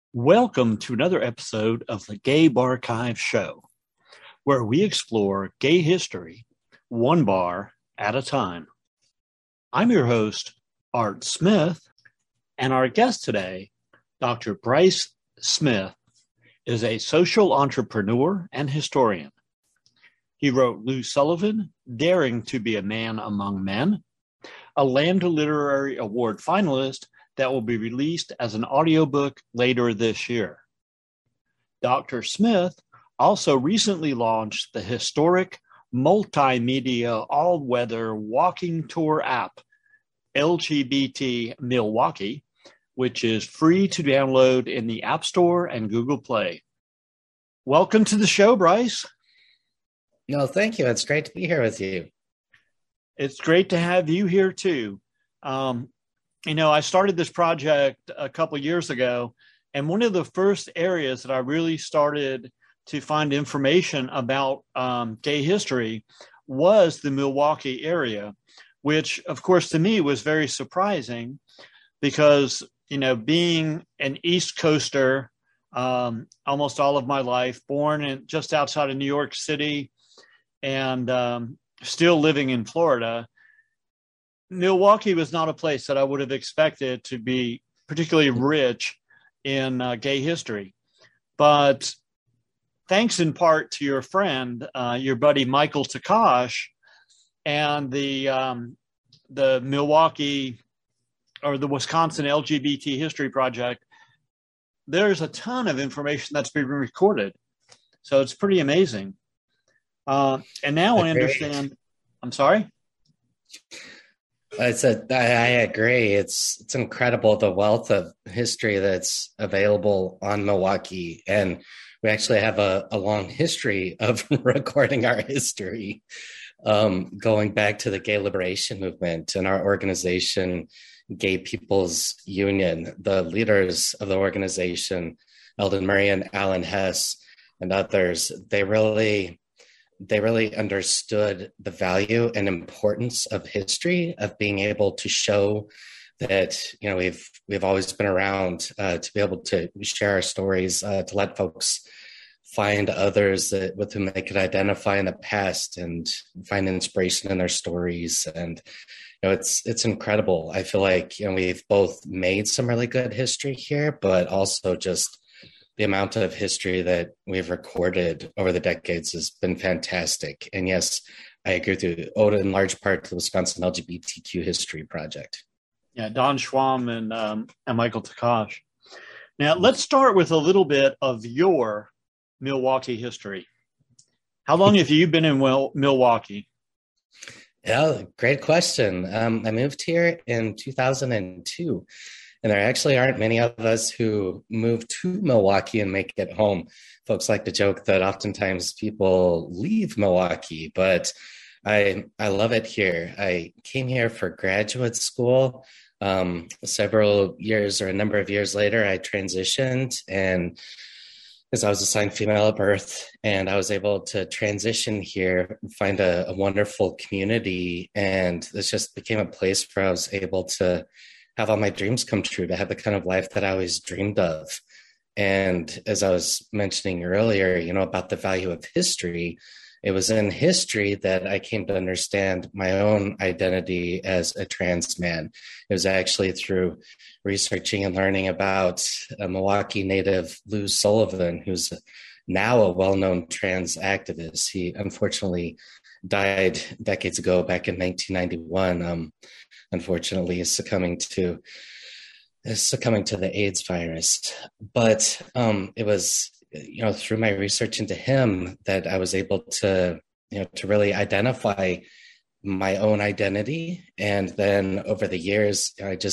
Welcome to another episode of the Gay Barchive Show, where we explore gay history one bar at a time. I'm your host, Art Smith, and our guest today, Dr. Bryce Smith, is a social entrepreneur and historian. He wrote Lou Sullivan, Daring to be a Man Among Men, a Lambda Literary Award finalist that will be released as an audiobook later this year. Dr. Smith also recently launched the historic multimedia all-weather walking tour app, LGBT Milwaukee, which is free to download in the App Store and Google Play. Welcome to the show, Bryce. No, thank you. It's great to be here with you. It's great to have you here too. I started this project a couple of years ago, and one of the first areas that I really started to find information about gay history was the Milwaukee area, which, of course, to me was very surprising because, being an East Coaster almost all of my life, born just outside of New York City and still living in Florida, Milwaukee was not a place that I would have expected to be particularly rich in gay history. But thanks in part to your friend, your buddy Michael Takash, and the Milwaukee or the Wisconsin LGBT History Project, there's a ton of information that's been recorded. So it's pretty amazing. And now I understand. I'm sorry? I agree. It's incredible the wealth of history that's available on Milwaukee. And we actually have a long history of recording our history, going back to the gay liberation movement and our organization, Gay People's Union. The leaders of the organization, Eldon Murray and Alan Hess and others, they really understood the value and importance of history, of being able to show that, we've always been around, to be able to share our stories, to let folks find others with whom they could identify in the past and find inspiration in their stories. And, it's incredible. I feel like, we've both made some really good history here, but also just the amount of history that we've recorded over the decades has been fantastic. And yes, I agree with you. Owed in large part to the Wisconsin LGBTQ History Project. Yeah, Don Schwam and Michael Takash. Now, let's start with a little bit of your Milwaukee history. How long have you been in Milwaukee? Yeah, great question. I moved here in 2002. And there actually aren't many of us who move to Milwaukee and make it home. Folks like to joke that oftentimes people leave Milwaukee, but I love it here. I came here for graduate school. Several years or a number of years later, I transitioned, and because I was assigned female at birth, and I was able to transition here, find a wonderful community, and this just became a place where I was able to have all my dreams come true, to have the kind of life that I always dreamed of. And as I was mentioning earlier, about the value of history, it was in history that I came to understand my own identity as a trans man. It was actually through researching and learning about a Milwaukee native, Lou Sullivan, who's now a well-known trans activist. He unfortunately died decades ago, back in 1991. Unfortunately, is succumbing to the AIDS virus. But it was, through my research into him that I was able to, to really identify my own identity. And then over the years,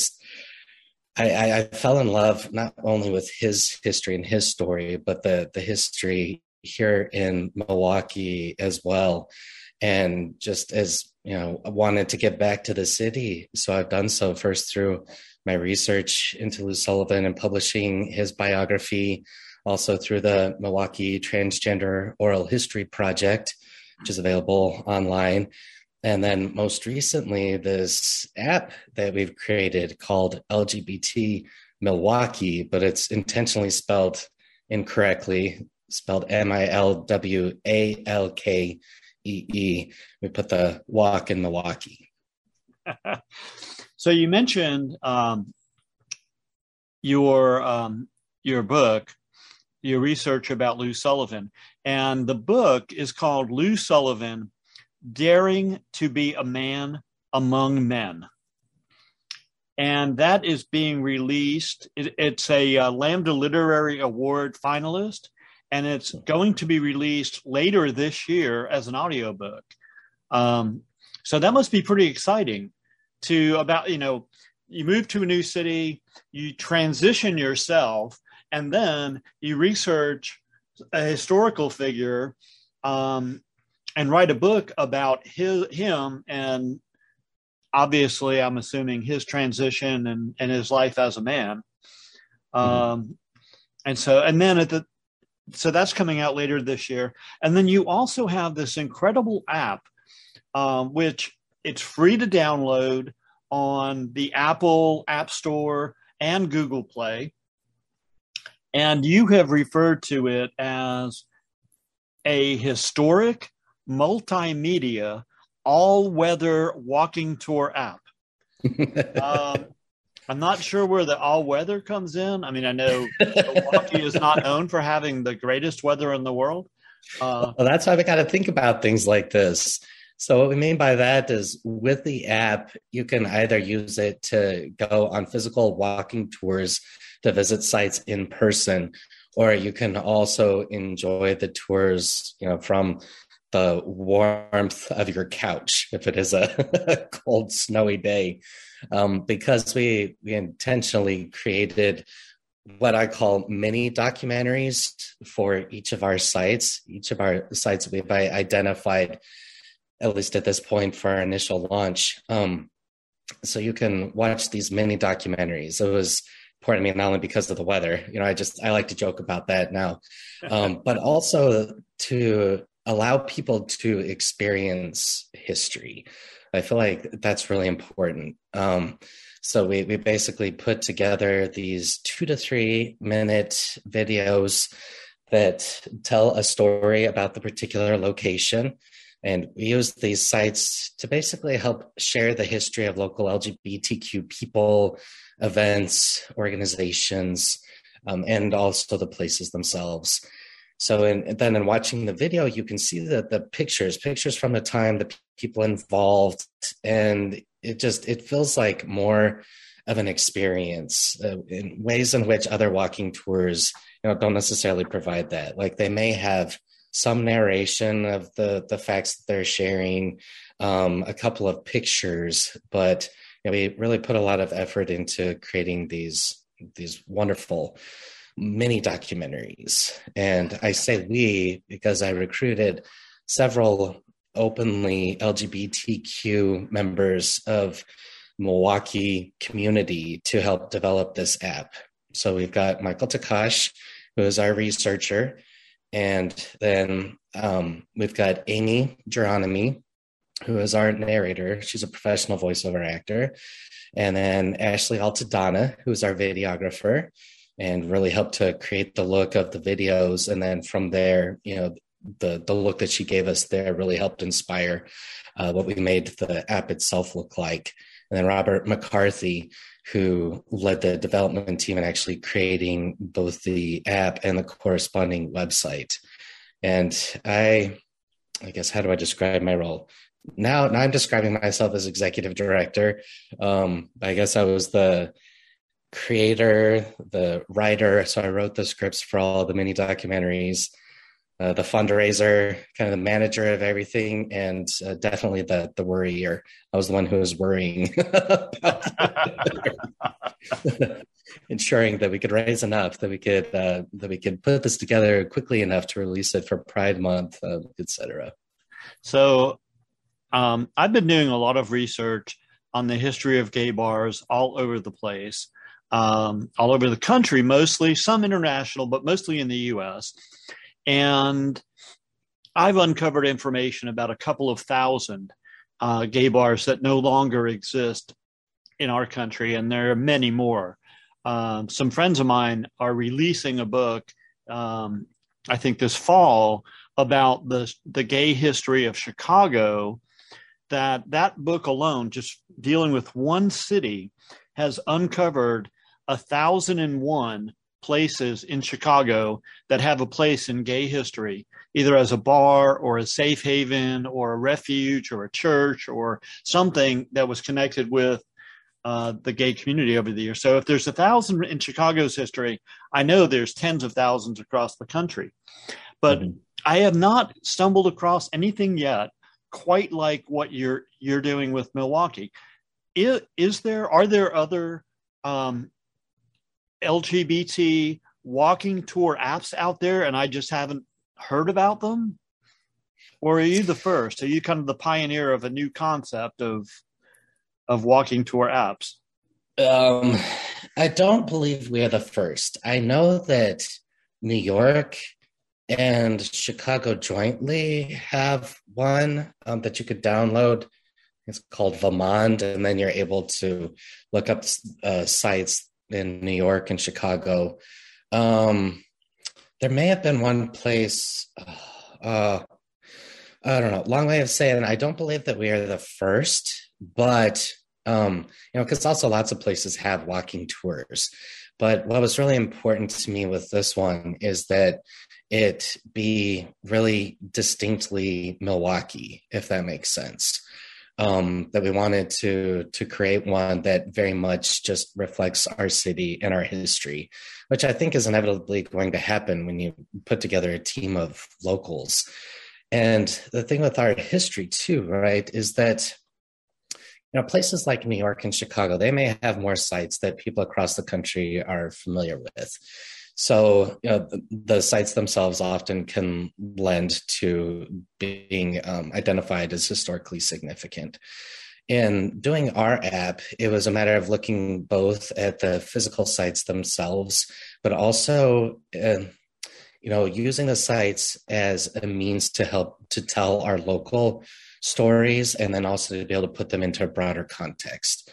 I fell in love not only with his history and his story, but the history here in Milwaukee as well. And just as I wanted to get back to the city. So I've done so first through my research into Lou Sullivan and publishing his biography, also through the Milwaukee Transgender Oral History Project, which is available online. And then most recently, this app that we've created called LGBT Milwaukee, but it's intentionally spelled incorrectly, spelled Milwalkee. We put the walk in Milwaukee. So you mentioned your book, your research about Lou Sullivan, and the book is called Lou Sullivan, Daring to be a Man Among Men. And that is being released. It's a Lambda Literary Award finalist, and it's going to be released later this year as an audiobook. So that must be pretty exciting you move to a new city, you transition yourself, and then you research a historical figure and write a book about him and obviously, I'm assuming his transition and his life as a man. So that's coming out later this year. And then you also have this incredible app, which it's free to download on the Apple App Store and Google Play. And you have referred to it as a historic multimedia all-weather walking tour app. I'm not sure where the all-weather comes in. I mean, I know Milwaukee is not known for having the greatest weather in the world. Well, that's why we got to think about things like this. So what we mean by that is with the app, you can either use it to go on physical walking tours to visit sites in person, or you can also enjoy the tours, from the warmth of your couch if it is a cold, snowy day, because we intentionally created what I call mini documentaries for each of our sites. Each of our sites we've identified, at least at this point, for our initial launch. So you can watch these mini documentaries. It was important to me not only because of the weather, I like to joke about that now, but also to allow people to experience history. I feel like that's really important. So we basically put together these 2 to 3 minute videos that tell a story about the particular location. And we use these sites to basically help share the history of local LGBTQ people, events, organizations, and also the places themselves. So then in watching the video, you can see the pictures from the time, the people involved, and it feels like more of an experience in ways in which other walking tours, don't necessarily provide that. Like they may have some narration of the facts that they're sharing, a couple of pictures, but we really put a lot of effort into creating these wonderful mini documentaries. And I say we because I recruited several openly LGBTQ members of Milwaukee community to help develop this app. So we've got Michael Takash, who is our researcher. And then we've got Amy Geronimi, who is our narrator. She's a professional voiceover actor. And then Ashley Altadonna, who is our videographer, and really helped to create the look of the videos. And then from there, the look that she gave us there really helped inspire what we made the app itself look like. And then Robert McCarthy, who led the development team in actually creating both the app and the corresponding website. And I guess, how do I describe my role? Now I'm describing myself as executive director. I guess I was the creator, the writer. So I wrote the scripts for all the mini documentaries, the fundraiser, kind of the manager of everything, and definitely the worrier. I was the one who was worrying about ensuring that we could raise enough, that we could put this together quickly enough to release it for Pride Month, etc. So I've been doing a lot of research on the history of gay bars all over the place, all over the country, mostly, some international, but mostly in the U.S. And I've uncovered information about a couple of thousand gay bars that no longer exist in our country, and there are many more. some friends of mine are releasing a book, I think this fall, about the gay history of Chicago. That book alone, just dealing with one city, has uncovered 1,001 places in Chicago that have a place in gay history, either as a bar or a safe haven or a refuge or a church or something that was connected with the gay community over the years. So if there's 1,000 in Chicago's history, I know there's tens of thousands across the country. But I have not stumbled across anything yet quite like what you're doing with Milwaukee. Are there other LGBT walking tour apps out there and I just haven't heard about them? Or are you the first? Are you kind of the pioneer of a new concept of walking tour apps? I don't believe we are the first. I know that New York and Chicago jointly have one that you could download. It's called Vamond, and then you're able to look up sites in New York and Chicago. There may have been one place, I don't know, long way of saying, I don't believe that we are the first, but, because also lots of places have walking tours. But what was really important to me with this one is that it be really distinctly Milwaukee, if that makes sense. That we wanted to create one that very much just reflects our city and our history, which I think is inevitably going to happen when you put together a team of locals. And the thing with our history too, right, is that places like New York and Chicago, they may have more sites that people across the country are familiar with. So, the sites themselves often can lend to being identified as historically significant. In doing our app, it was a matter of looking both at the physical sites themselves, but also, using the sites as a means to help to tell our local stories, and then also to be able to put them into a broader context.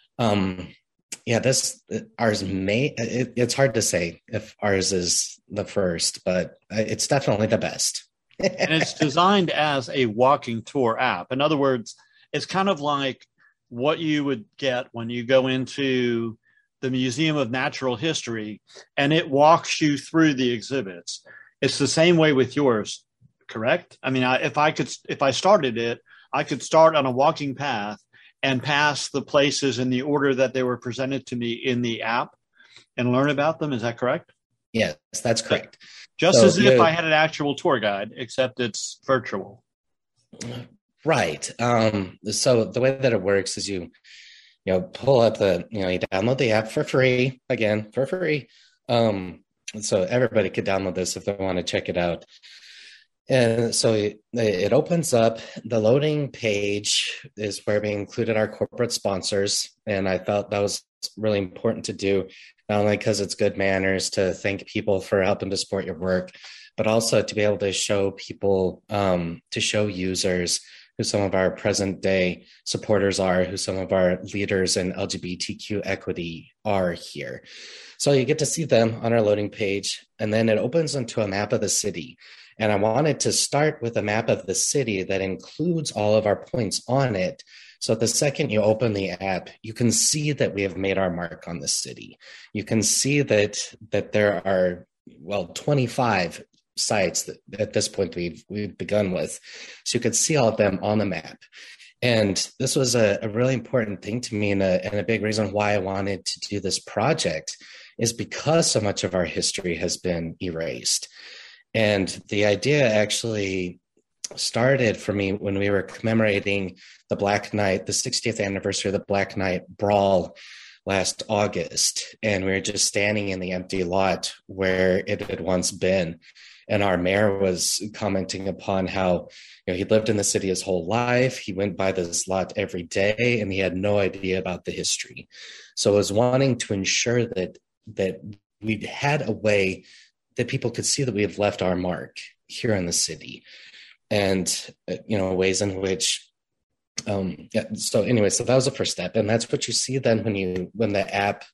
It's hard to say if ours is the first, but it's definitely the best. And it's designed as a walking tour app. In other words, it's kind of like what you would get when you go into the Museum of Natural History and it walks you through the exhibits. It's the same way with yours, correct? I mean, if I started it, I could start on a walking path and pass the places in the order that they were presented to me in the app and learn about them. Is that correct? Yes, that's correct. Just as if I had an actual tour guide, except it's virtual. Right. So the way that it works is you pull up you download the app for free, again, for free. So everybody could download this if they want to check it out. And so it opens up. The loading page is where we included our corporate sponsors. And I felt that was really important to do, not only because it's good manners to thank people for helping to support your work, but also to be able to show people, to show users who some of our present day supporters are, who some of our leaders in LGBTQ equity are here. So you get to see them on our loading page, and then it opens into a map of the city. And I wanted to start with a map of the city that includes all of our points on it. So the second you open the app, you can see that we have made our mark on the city. You can see that there are, 25 sites that at this point we've begun with. So you could see all of them on the map. And this was a really important thing to me, and a big reason why I wanted to do this project is because so much of our history has been erased. And the idea actually started for me when we were commemorating the Black Knight, the 60th anniversary of the Black Knight Brawl last August. And we were just standing in the empty lot where it had once been. And our mayor was commenting upon how he lived in the city his whole life. He went by this lot every day and he had no idea about the history. So I was wanting to ensure that we'd had a way that people could see that we have left our mark here in the city, and ways in which so that was the first step. And that's what you see then when the app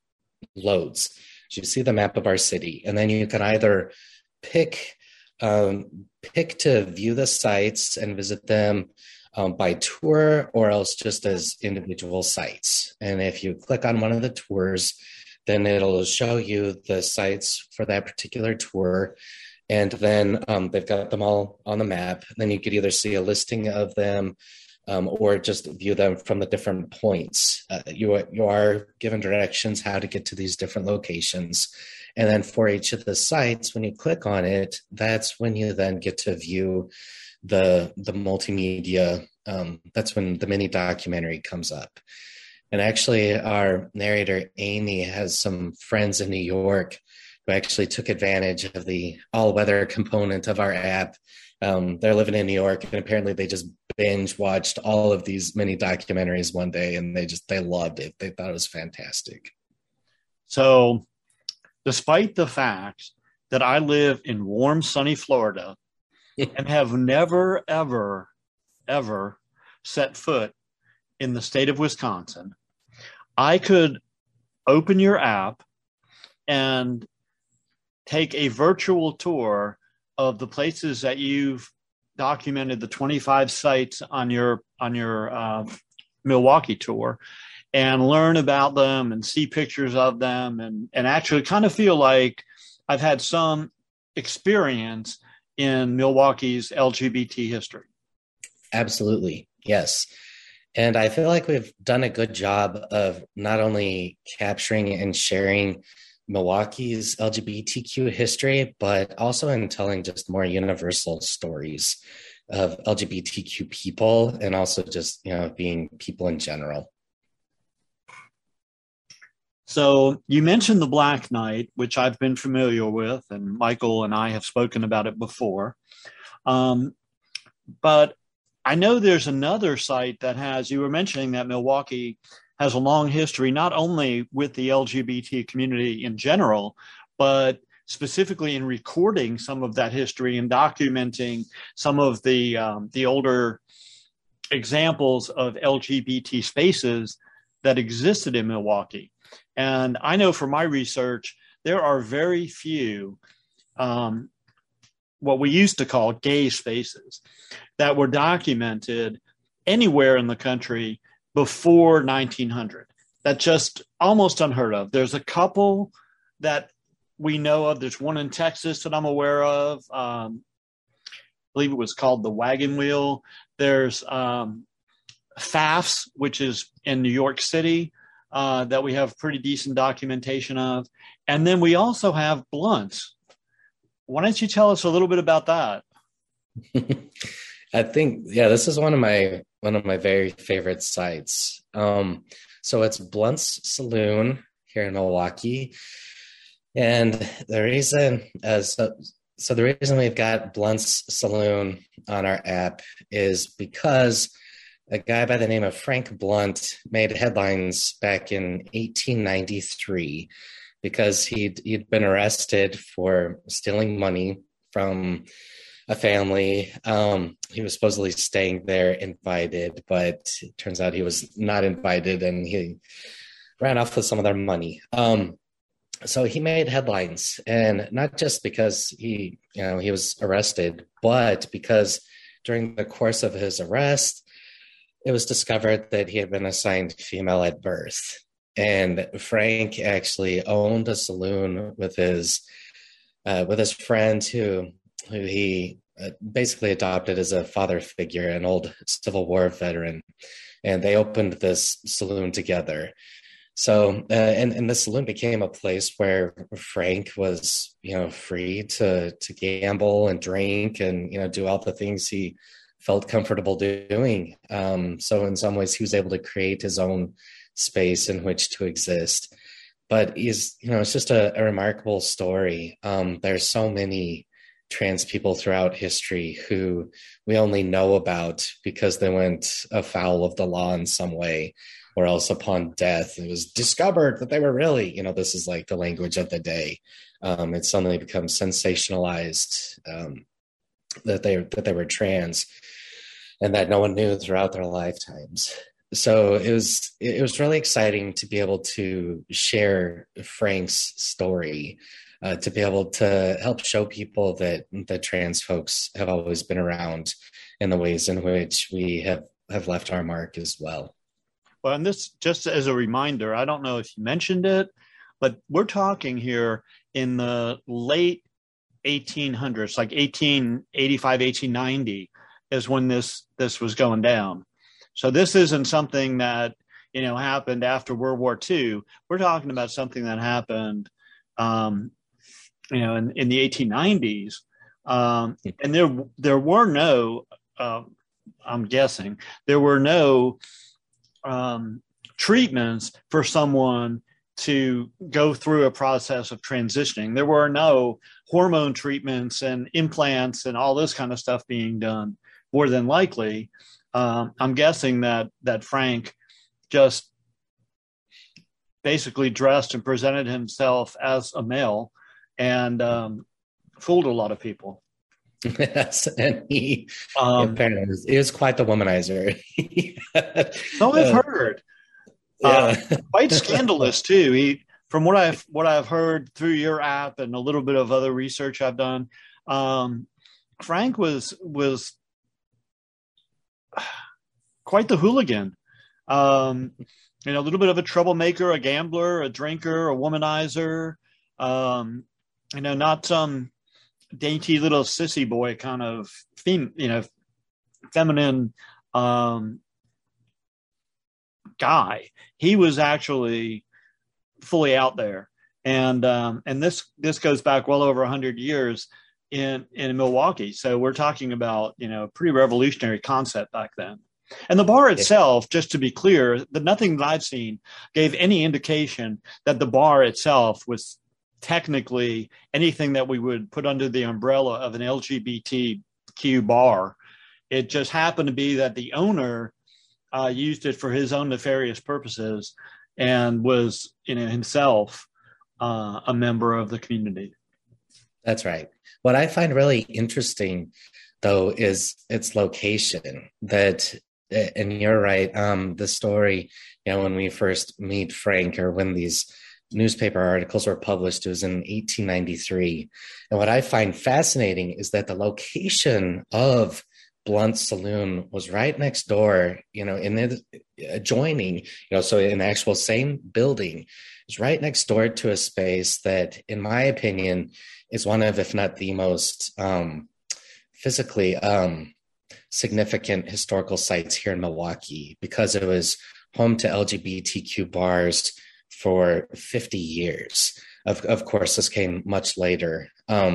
loads. So you see the map of our city, and then you can either pick pick to view the sites and visit them by tour, or else just as individual sites. And if you click on one of the tours, then it'll show you the sites for that particular tour. And then they've got them all on the map. Then you could either see a listing of them or just view them from the different points. You are given directions how to get to these different locations. And then for each of the sites, when you click on it, that's when you then get to view the multimedia. That's when the mini documentary comes up. And actually, our narrator, Amy, has some friends in New York who actually took advantage of the all-weather component of our app. They're living in New York, and apparently they just binge watched all of these mini documentaries one day, and they loved it. They thought it was fantastic. So despite the fact that I live in warm, sunny Florida and have never, ever, ever set foot in the state of Wisconsin, I could open your app and take a virtual tour of the places that you've documented, the 25 sites on your Milwaukee tour, and learn about them and see pictures of them and actually kind of feel like I've had some experience in Milwaukee's LGBT history. Absolutely. Yes. And I feel like we've done a good job of not only capturing and sharing Milwaukee's LGBTQ history, but also in telling just more universal stories of LGBTQ people and also just, being people in general. So you mentioned the Black Knight, which I've been familiar with, and Michael and I have spoken about it before. But I know there's another site that has, you were mentioning that Milwaukee has a long history, not only with the LGBT community in general, but specifically in recording some of that history and documenting some of the older examples of LGBT spaces that existed in Milwaukee. And I know from my research, there are very few what we used to call gay spaces that were documented anywhere in the country before 1900. That's just almost unheard of. There's a couple that we know of. There's one in Texas that I'm aware of. I believe it was called the Wagon Wheel. There's Pfaff's, which is in New York City, that we have pretty decent documentation of. And then we also have Blunt's. Why don't you tell us a little bit about that? I think, this is one of my very favorite sites. So it's Blunt's Saloon here in Milwaukee. And the reason, the reason we've got Blunt's Saloon on our app is because a guy by the name of Frank Blunt made headlines back in 1893 because he'd been arrested for stealing money from a family. He was supposedly staying there invited, but it turns out he was not invited and he ran off with some of their money. So he made headlines, and not just because he was arrested, but because during the course of his arrest, it was discovered that he had been assigned female at birth. And Frank actually owned a saloon with his friend who he basically adopted as a father figure, an old Civil War veteran. And they opened this saloon together. So, and the saloon became a place where Frank was, free to gamble and drink and, do all the things he felt comfortable doing. So in some ways he was able to create his own space in which to exist. But it's just a remarkable story. There's so many trans people throughout history who we only know about because they went afoul of the law in some way, or else upon death, it was discovered that they were really, this is like the language of the day. It suddenly becomes sensationalized that they were trans and that no one knew throughout their lifetimes. So it was really exciting to be able to share Frank's story, to be able to help show people that trans folks have always been around in the ways in which we have left our mark as well. Well, and this, just as a reminder, I don't know if you mentioned it, but we're talking here in the late 1800s, like 1885, 1890 is when this was going down. So this isn't something that, happened after World War II. We're talking about something that happened, in the 1890s. And there were no, I'm guessing, there were no treatments for someone to go through a process of transitioning. There were no hormone treatments and implants and all this kind of stuff being done. More than likely, I'm guessing that Frank just basically dressed and presented himself as a male and fooled a lot of people. Yes, and he apparently is quite the womanizer. So I've heard. Yeah. Quite scandalous too. From what I've heard through your app and a little bit of other research I've done, Frank was quite the hooligan. A little bit of a troublemaker, a gambler, a drinker, a womanizer. Not some dainty little sissy boy kind of feminine guy. He was actually fully out there, and this goes back well over 100 years in Milwaukee. So we're talking about pretty revolutionary concept back then. And the bar itself, just to be clear, nothing that I've seen gave any indication that the bar itself was technically anything that we would put under the umbrella of an LGBTQ bar. It just happened to be that the owner used it for his own nefarious purposes and was, himself a member of the community. That's right. What I find really interesting, though, is its location. And you're right. The story, when we first meet Frank, or when these newspaper articles were published, it was in 1893. And what I find fascinating is that the location of Blunt's Saloon was right next door, in the adjoining, so in the actual same building, it's right next door to a space that, in my opinion, is one of, if not the most physically significant historical sites here in Milwaukee, because it was home to LGBTQ bars for 50 years. Of course, this came much later.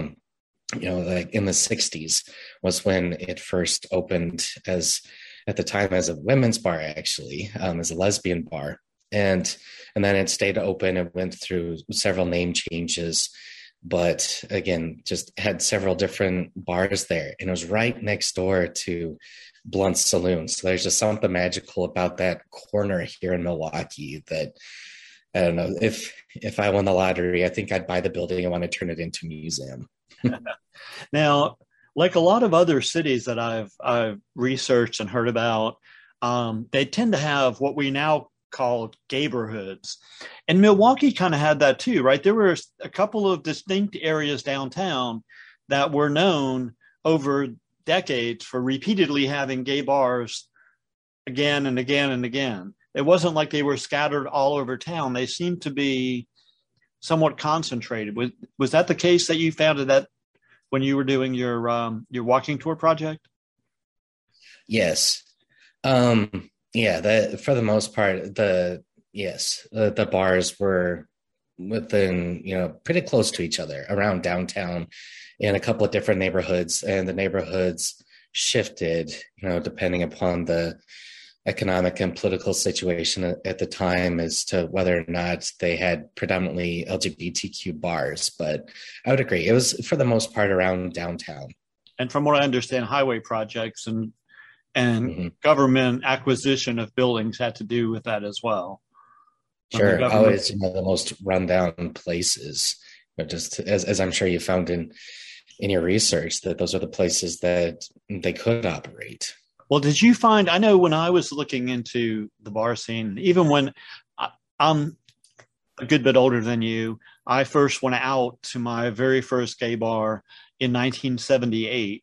Like in the 60s was when it first opened at the time as a women's bar, actually, as a lesbian bar. And then it stayed open. It went through several name changes, but again, just had several different bars there. And it was right next door to Blunt's Saloon. So there's just something magical about that corner here in Milwaukee that, I don't know, if I won the lottery, I think I'd buy the building and want to turn it into a museum. Now, like a lot of other cities that I've researched and heard about, they tend to have what we now call gayborhoods. And Milwaukee kind of had that too, right? There were a couple of distinct areas downtown that were known over decades for repeatedly having gay bars again and again and again. It wasn't like they were scattered all over town. They seemed to be somewhat concentrated. Was that the case that you found that when you were doing your walking tour project? Yes. For the most part, the bars were within, pretty close to each other around downtown in a couple of different neighborhoods, and the neighborhoods shifted, depending upon the economic and political situation at the time as to whether or not they had predominantly LGBTQ bars. But I would agree, it was for the most part around downtown. And from what I understand, highway projects and government acquisition of buildings had to do with that as well. Sure, always the most rundown places, just as I'm sure you found in your research, that those are the places that they could operate. Well, did you find, I know when I was looking into the bar scene, even when I'm a good bit older than you, I first went out to my very first gay bar in 1978.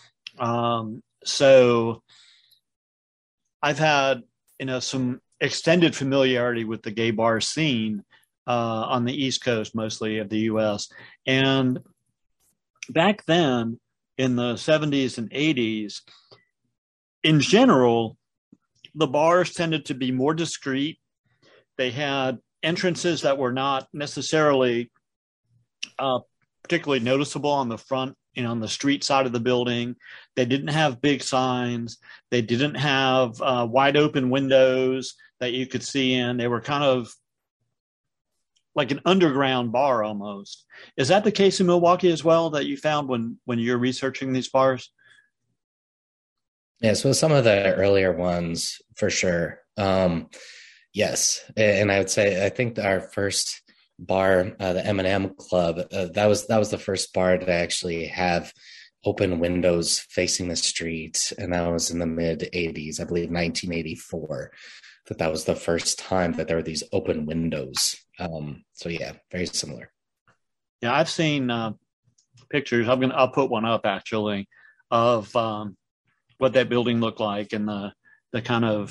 So I've had, some extended familiarity with the gay bar scene on the East Coast, mostly of the U.S. And back then, in the 70s and 80s, in general, the bars tended to be more discreet. They had entrances that were not necessarily particularly noticeable on the front, on the street side of the building. They didn't have big signs. They didn't have wide open windows that you could see in. They were kind of like an underground bar almost. Is that the case in Milwaukee as well, that you found when you're researching these bars? Yeah, so some of the earlier ones for sure. Yes, and I would say I think our first bar, the M&M Club, that was the first bar to actually have open windows facing the street, and that was in the mid '80s, I believe, 1984. That was the first time that there were these open windows. So yeah, very similar. Yeah, I've seen pictures. I'll put one up actually of what that building looked like, and the kind of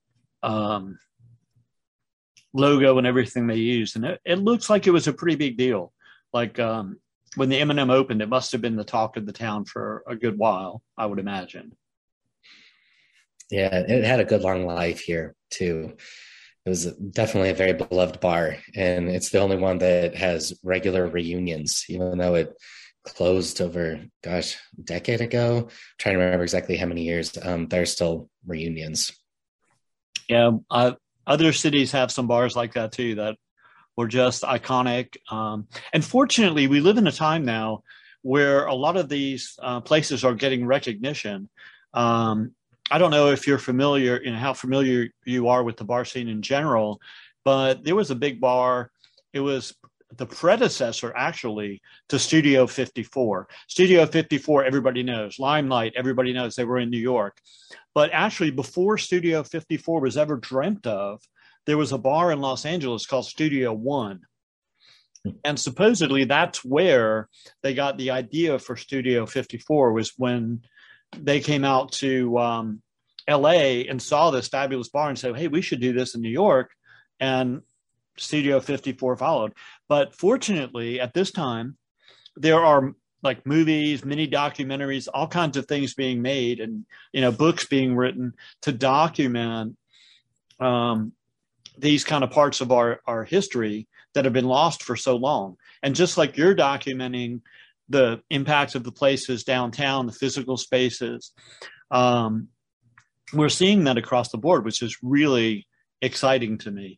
logo and everything they used. And it looks like it was a pretty big deal. Like when the M&M opened, it must have been the talk of the town for a good while, I would imagine. Yeah, it had a good long life here too. It was definitely a very beloved bar, and it's the only one that has regular reunions, even though it closed over, a decade ago. I'm trying to remember exactly how many years. There's still reunions. Yeah, other cities have some bars like that too that were just iconic. And fortunately, we live in a time now where a lot of these places are getting recognition. I don't know if you're familiar, how familiar you are with the bar scene in general, but there was a big bar. It was the predecessor, actually, to Studio 54. Studio 54, everybody knows. Limelight, everybody knows. They were in New York. But actually, before Studio 54 was ever dreamt of, there was a bar in Los Angeles called Studio One. And supposedly that's where they got the idea for Studio 54, was when they came out to LA and saw this fabulous bar and said, hey, we should do this in New York. And Studio 54 followed. But fortunately, at this time, there are like movies, mini documentaries, all kinds of things being made, and books being written to document these kind of parts of our history that have been lost for so long. And just like you're documenting the impacts of the places downtown, the physical spaces, we're seeing that across the board, which is really exciting to me.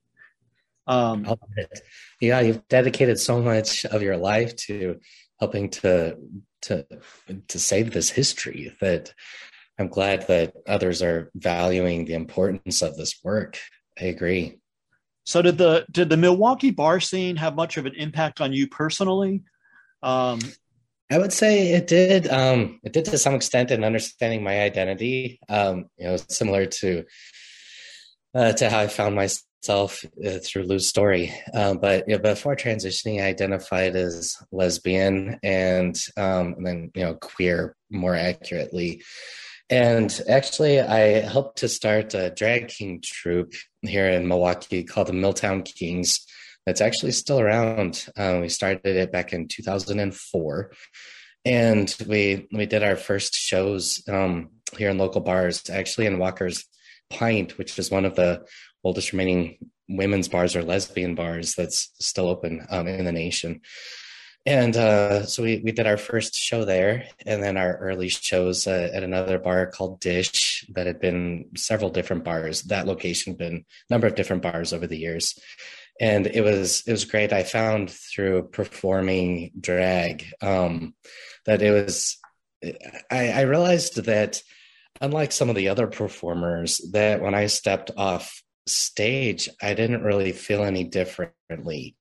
Yeah, you've dedicated so much of your life to helping to save this history that I'm glad that others are valuing the importance of this work. I agree. So did the Milwaukee bar scene have much of an impact on you personally? I would say it did. It did to some extent in understanding my identity. Similar to how I found myself through Lou's story. But before transitioning, I identified as lesbian and then queer more accurately. And actually, I helped to start a drag king troupe here in Milwaukee called the Milltown Kings. That's actually still around. We started it back in 2004. And we did our first shows here in local bars, actually in Walker's Pint, which is one of the oldest remaining women's bars or lesbian bars that's still open in the nation. And so we did our first show there, and then our early shows at another bar called Dish that had been several different bars. That location had been a number of different bars over the years. And it was great. I found through performing drag that it was, I realized that unlike some of the other performers, that when I stepped off stage, I didn't really feel any differently.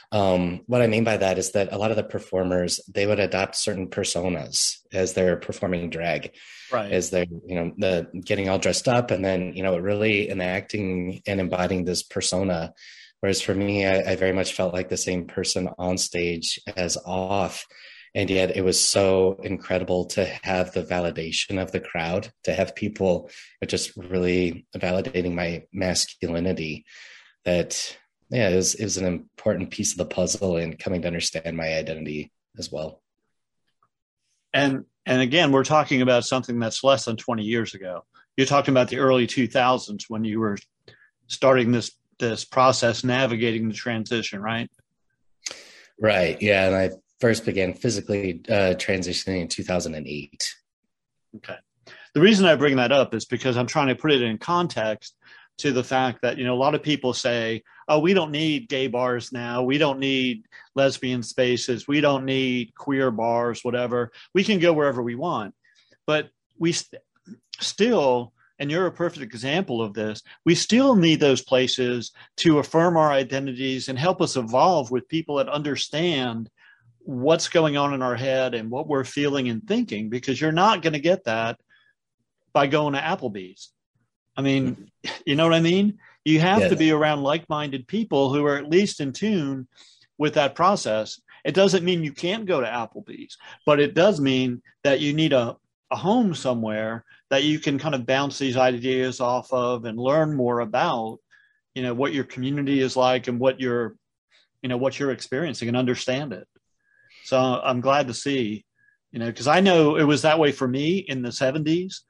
What I mean by that is that a lot of the performers, they would adopt certain personas as they're performing drag, Right. as they're, the getting all dressed up and then, really enacting and embodying this persona. Whereas for me, I very much felt like the same person on stage as off. And yet it was so incredible to have the validation of the crowd, to have people just really validating my masculinity, that, yeah, it was an important piece of the puzzle in coming to understand my identity as well. And again, we're talking about something that's less than 20 years ago. You're talking about the early 2000s when you were starting this process, navigating the transition, right? Right. Yeah. And I first began physically transitioning in 2008. Okay. The reason I bring that up is because I'm trying to put it in context to the fact that, a lot of people say, oh, we don't need gay bars now. We don't need lesbian spaces. We don't need queer bars, whatever. We can go wherever we want. But we still, and you're a perfect example of this, we still need those places to affirm our identities and help us evolve with people that understand what's going on in our head and what we're feeling and thinking, because you're not going to get that by going to Applebee's. I mean, you know what I mean? You have to be around like-minded people who are at least in tune with that process. It doesn't mean you can't go to Applebee's, but it does mean that you need a home somewhere that you can kind of bounce these ideas off of and learn more about, what your community is like and what you're experiencing, and understand it. So I'm glad to see, because I know it was that way for me in the 70s.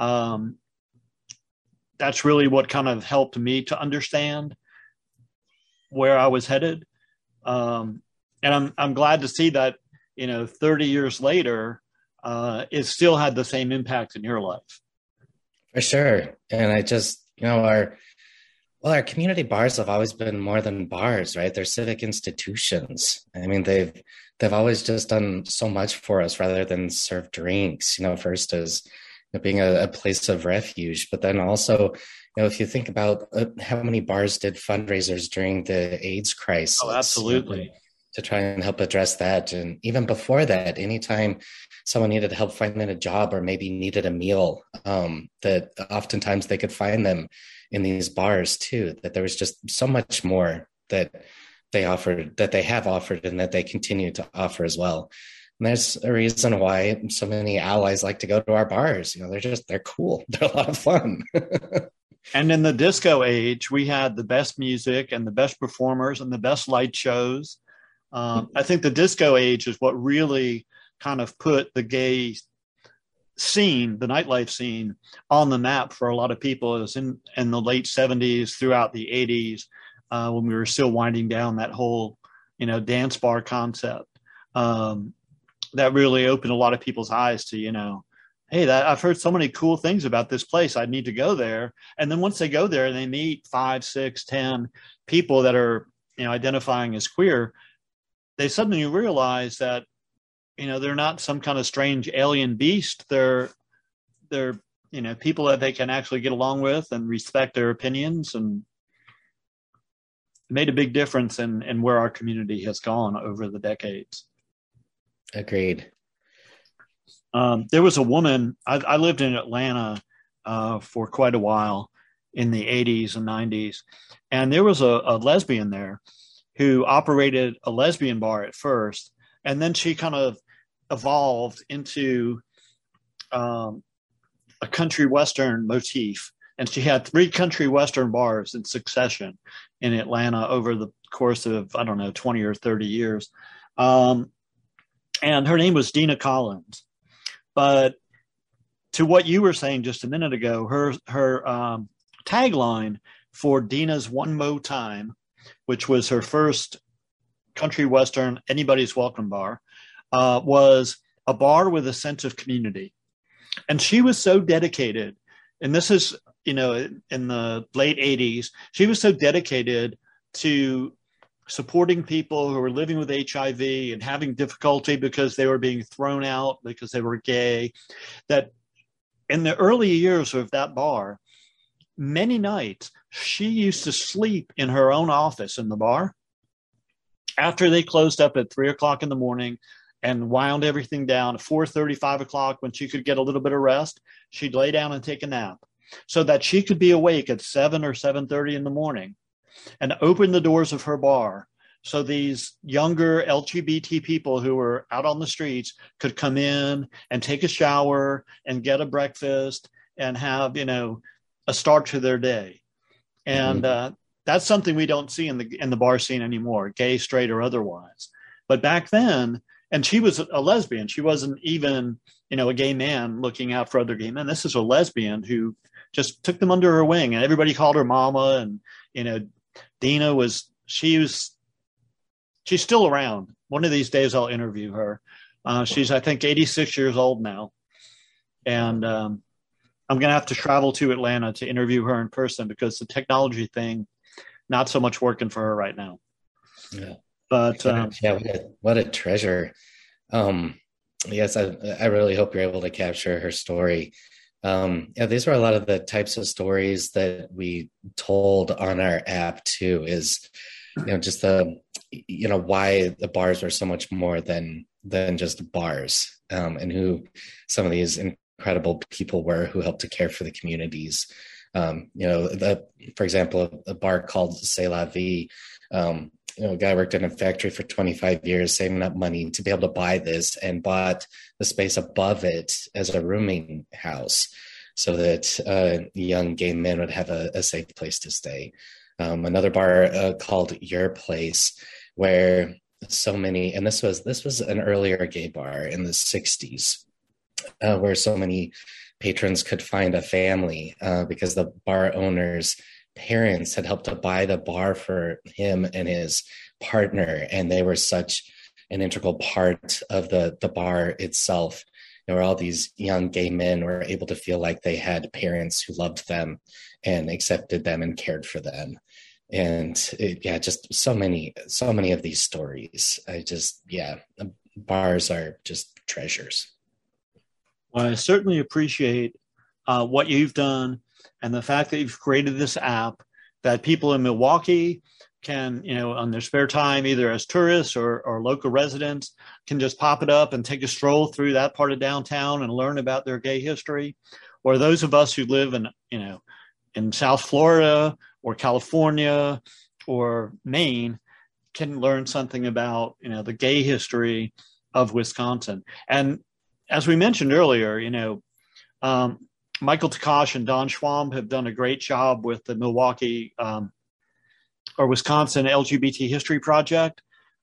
That's really what kind of helped me to understand where I was headed. And I'm glad to see that, 30 years later, it still had the same impact in your life. For sure. And I just, our community bars have always been more than bars, right? They're civic institutions. I mean, they've always just done so much for us rather than serve drinks, first as being a place of refuge. But then also, if you think about how many bars did fundraisers during the AIDS crisis. Oh, absolutely. To try and help address that. And even before that, anytime someone needed help finding a job or maybe needed a meal, that oftentimes they could find them in these bars too, that there was just so much more that they offered, that they have offered, and that they continue to offer as well. And there's a reason why so many allies like to go to our bars. They're cool. They're a lot of fun. And in the disco age, we had the best music and the best performers and the best light shows. I think the disco age is what really kind of put the gay scene, the nightlife scene, on the map for a lot of people. It was in the late 70s, throughout the 80s, when we were still winding down that whole, dance bar concept. That really opened a lot of people's eyes to, hey, I've heard so many cool things about this place. I need to go there. And then once they go there and they meet 5, 6, 10 people that are, identifying as queer, they suddenly realize that, they're not some kind of strange alien beast. They're people that they can actually get along with and respect their opinions, and made a big difference in where our community has gone over the decades. Agreed. There was a woman, I lived in Atlanta for quite a while in the 80s and 90s. And there was a lesbian there who operated a lesbian bar at first. And then she kind of evolved into a country Western motif. And she had 3 country Western bars in succession in Atlanta over the course of, 20 or 30 years. And her name was Dina Collins. But to what you were saying just a minute ago, her tagline for Dina's One Mo Time, which was her first country Western anybody's welcome bar, was a bar with a sense of community. And she was so dedicated, and this is, in the late 80s, she was so dedicated to supporting people who were living with HIV and having difficulty because they were being thrown out because they were gay, that in the early years of that bar, many nights she used to sleep in her own office in the bar After they closed up at 3 o'clock in the morning and wound everything down at 4:30, 5 o'clock, when she could get a little bit of rest, she'd lay down and take a nap so that she could be awake at 7 or 7:30 in the morning and open the doors of her bar. So these younger LGBT people who were out on the streets could come in and take a shower and get a breakfast and have, a start to their day. And that's something we don't see in the bar scene anymore, gay, straight, or otherwise. But back then, and she was a lesbian. She wasn't even, a gay man looking out for other gay men. This is a lesbian who just took them under her wing, and everybody called her mama. And, Dina she's still around. One of these days I'll interview her. She's, I think, 86 years old now. And I'm going to have to travel to Atlanta to interview her in person because the technology thing, not so much working for her right now. Yeah. But what a treasure. Yes, I really hope you're able to capture her story. These were a lot of the types of stories that we told on our app too, is, just why the bars were so much more than just bars, and who some of these incredible people were who helped to care for the communities. For example, a bar called C'est La Vie, a guy worked in a factory for 25 years, saving up money to be able to buy this, and bought the space above it as a rooming house so that young gay men would have a safe place to stay. Another bar called Your Place, where so many, and this was an earlier gay bar in the 60s, where so many patrons could find a family because the bar owner's parents had helped to buy the bar for him and his partner, and they were such an integral part of the bar itself, where all these young gay men were able to feel like they had parents who loved them and accepted them and cared for them. And just so many of these stories. Bars are just treasures. Well, I certainly appreciate what you've done and the fact that you've created this app that people in Milwaukee can, on their spare time, either as tourists or local residents, can just pop it up and take a stroll through that part of downtown and learn about their gay history. Or those of us who live in South Florida or California or Maine can learn something about, the gay history of Wisconsin. And as we mentioned earlier, Michael Takash and Don Schwab have done a great job with the Milwaukee or Wisconsin LGBT History Project.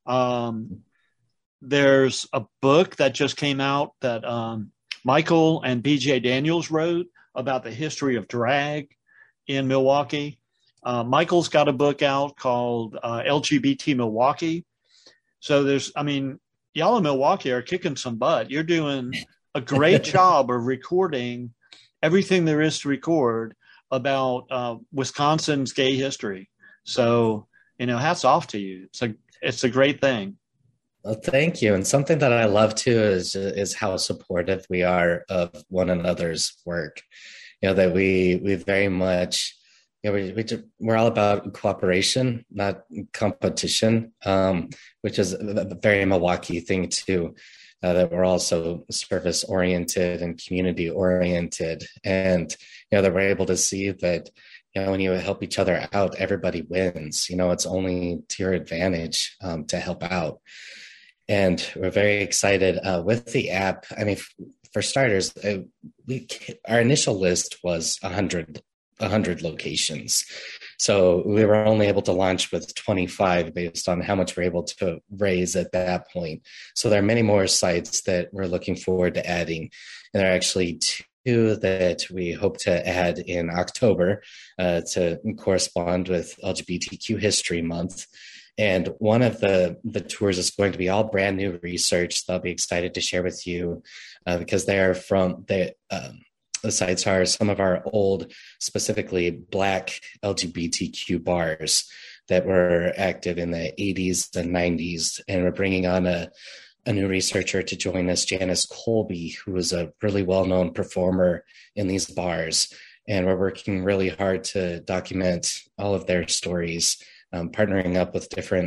There's a book that just came out that Michael and BJ Daniels wrote about the history of drag in Milwaukee. Michael's got a book out called LGBT Milwaukee. So y'all in Milwaukee are kicking some butt. You're doing a great job of recording everything there is to record about Wisconsin's gay history. So, hats off to you. It's a great thing. Well, thank you. And something that I love too is how supportive we are of one another's work. That we very much, we're all about cooperation, not competition, which is a very Milwaukee thing too. That we're also service oriented and community oriented, and that we're able to see that when you help each other out, everybody wins. It's only to your advantage to help out. And we're very excited with the app. For starters, our initial list was 100 locations. So we were only able to launch with 25 based on how much we're able to raise at that point. So there are many more sites that we're looking forward to adding. And there are actually two that we hope to add in October to correspond with LGBTQ History Month. And one of the tours is going to be all brand new research that I'll be excited to share with you because they are from the sites are some of our old, specifically Black LGBTQ bars that were active in the 80s and 90s. And we're bringing on a new researcher to join us, Janice Colby, who is a really well-known performer in these bars. And we're working really hard to document all of their stories, partnering up with different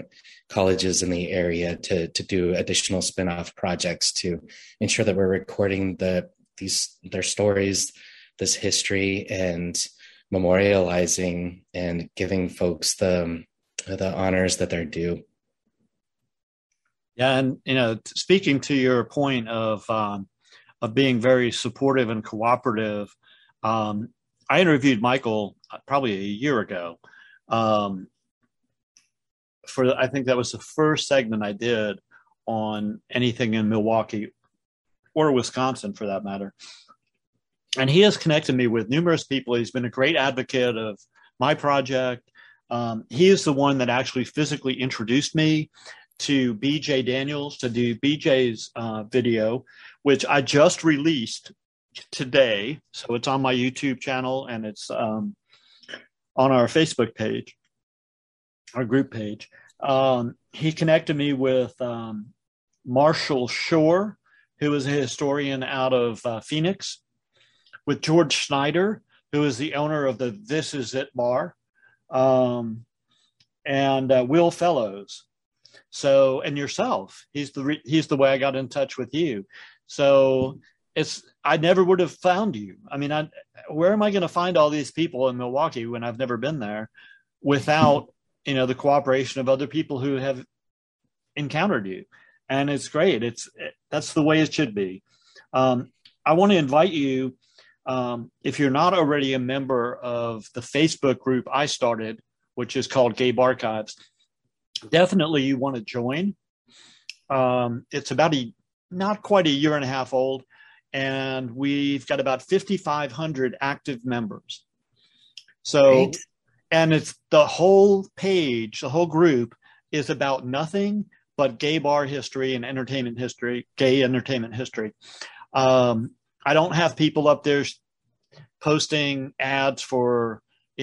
colleges in the area to do additional spin-off projects to ensure that we're recording their stories, this history, and memorializing and giving folks the honors that they're due. Yeah, and speaking to your point of being very supportive and cooperative, I interviewed Michael probably a year ago. I think that was the first segment I did on anything in Milwaukee or Wisconsin, for that matter. And he has connected me with numerous people. He's been a great advocate of my project. He is the one that actually physically introduced me to BJ Daniels to do BJ's video, which I just released today. So it's on my YouTube channel, and it's on our Facebook page, our group page. He connected me with Marshall Shore, who is a historian out of Phoenix, with George Schneider, who is the owner of the This Is It bar, and Will Fellows. So, and yourself, he's the way I got in touch with you. So I never would have found you. I mean, where am I going to find all these people in Milwaukee when I've never been there without, the cooperation of other people who have encountered you? And it's great. That's the way it should be. I want to invite you, if you're not already a member of the Facebook group I started, which is called Gabe Archives, definitely you want to join. It's about not quite a year and a half old, and we've got about 5,500 active members. So, great. And it's the whole page, the whole group is about nothing but gay bar history and entertainment history, gay entertainment history. I don't have people up there posting ads for,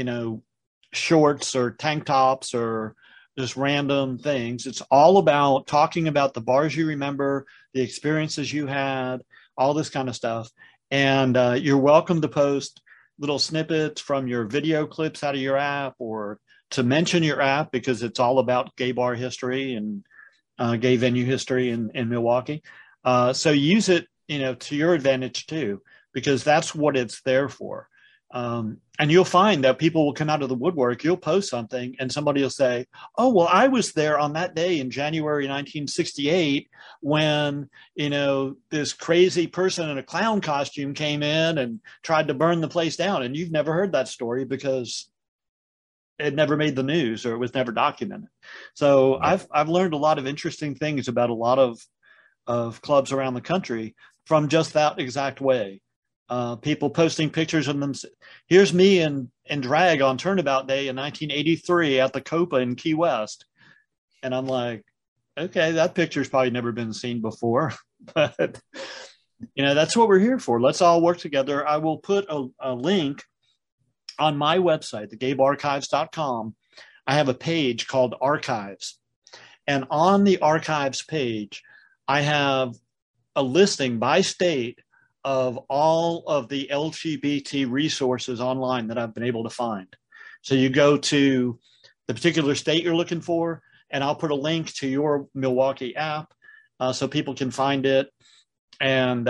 shorts or tank tops or just random things. It's all about talking about the bars you remember, the experiences you had, all this kind of stuff. And you're welcome to post little snippets from your video clips out of your app, or to mention your app, because it's all about gay bar history and gay venue history in Milwaukee. So use it, to your advantage too, because that's what it's there for. And you'll find that people will come out of the woodwork. You'll post something and somebody will say, oh, well, I was there on that day in January 1968 when, this crazy person in a clown costume came in and tried to burn the place down. And you've never heard that story because it never made the news or it was never documented. So I've learned a lot of interesting things about a lot of clubs around the country from just that exact way. People posting pictures of them. Here's me in drag on Turnabout Day in 1983 at the Copa in Key West. And I'm like, okay, that picture's probably never been seen before. But, that's what we're here for. Let's all work together. I will put a link on my website, thegabearchives.com. I have a page called Archives. And on the Archives page, I have a listing by state of all of the LGBT resources online that I've been able to find. So you go to the particular state you're looking for, and I'll put a link to your Milwaukee app so people can find it. And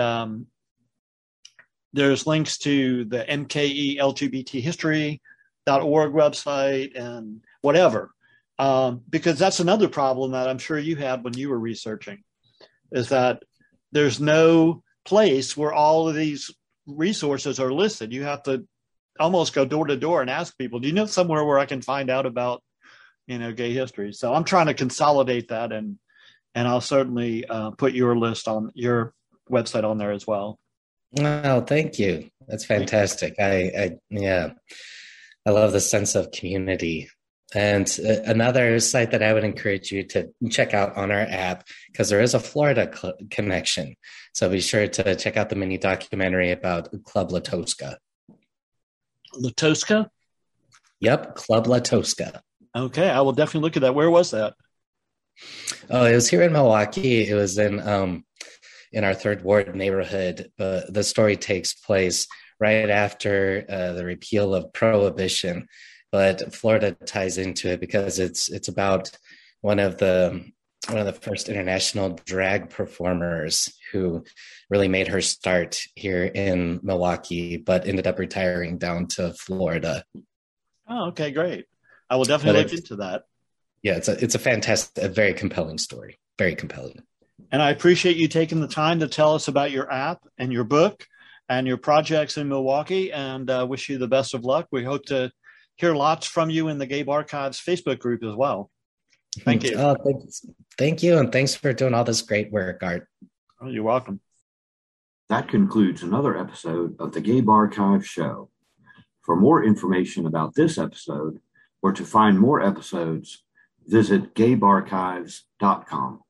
there's links to the MKE LGBT history.org website and whatever, because that's another problem that I'm sure you had when you were researching, is that there's no place where all of these resources are listed. You have to almost go door to door and ask people, do you know somewhere where I can find out about, gay history? So I'm trying to consolidate that, and I'll certainly put your list on your website on there as well. Well, thank you. That's fantastic. I love the sense of community. And another site that I would encourage you to check out on our app, because there is a Florida connection. So be sure to check out the mini documentary about Club La Tosca. La Tosca? Yep, Club La Tosca. Okay, I will definitely look at that. Where was that? Oh, it was here in Milwaukee. It was in our Third Ward neighborhood. But the story takes place right after the repeal of Prohibition. But Florida ties into it because it's about one of the first international drag performers who really made her start here in Milwaukee, but ended up retiring down to Florida. Oh, okay, great. I will definitely look into that. Yeah, it's a fantastic, a very compelling story. Very compelling. And I appreciate you taking the time to tell us about your app and your book and your projects in Milwaukee, and wish you the best of luck. We hope to hear lots from you in the Gabe Archives Facebook group as well. Thank you. Oh, thank you. And thanks for doing all this great work, Art. Oh, you're welcome. That concludes another episode of the Gabe Archives Show. For more information about this episode or to find more episodes, visit gabearchives.com.